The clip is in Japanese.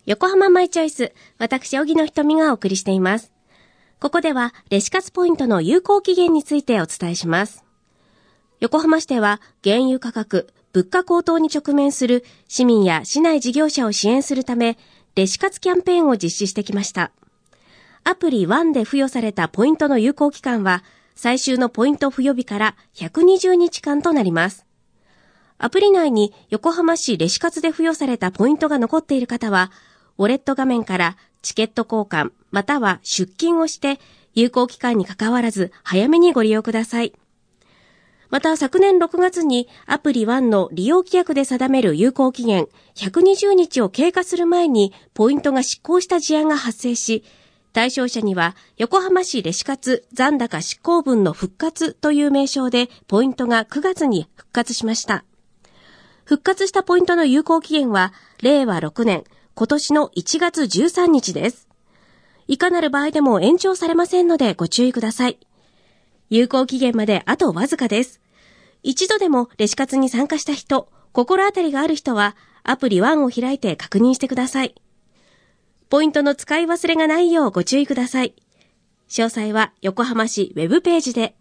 横浜マイチョイス、私、荻野ひとみがお送りしています。ここでは、レシ活ポイントの有効期限についてお伝えします。横浜市では、原油価格、物価高騰に直面する市民や市内事業者を支援するため、レシ活キャンペーンを実施してきました。アプリ1で付与されたポイントの有効期間は、最終のポイント付与日から120日間となります。アプリ内に横浜市レシ活で付与されたポイントが残っている方は、ウォレット画面からチケット交換または出金をして有効期間に関わらず早めにご利用ください。また昨年6月にアプリ1の利用規約で定める有効期限120日を経過する前にポイントが失効した事案が発生し、対象者には横浜市レシ活残高執行分の復活という名称でポイントが9月に復活しました。復活したポイントの有効期限は令和6年今年の1月13日です。いかなる場合でも延長されませんのでご注意ください。有効期限まであとわずかです。一度でもレシ活に参加した人、心当たりがある人はアプリ1を開いて確認してください。ポイントの使い忘れがないようご注意ください。詳細は横浜市ウェブページで。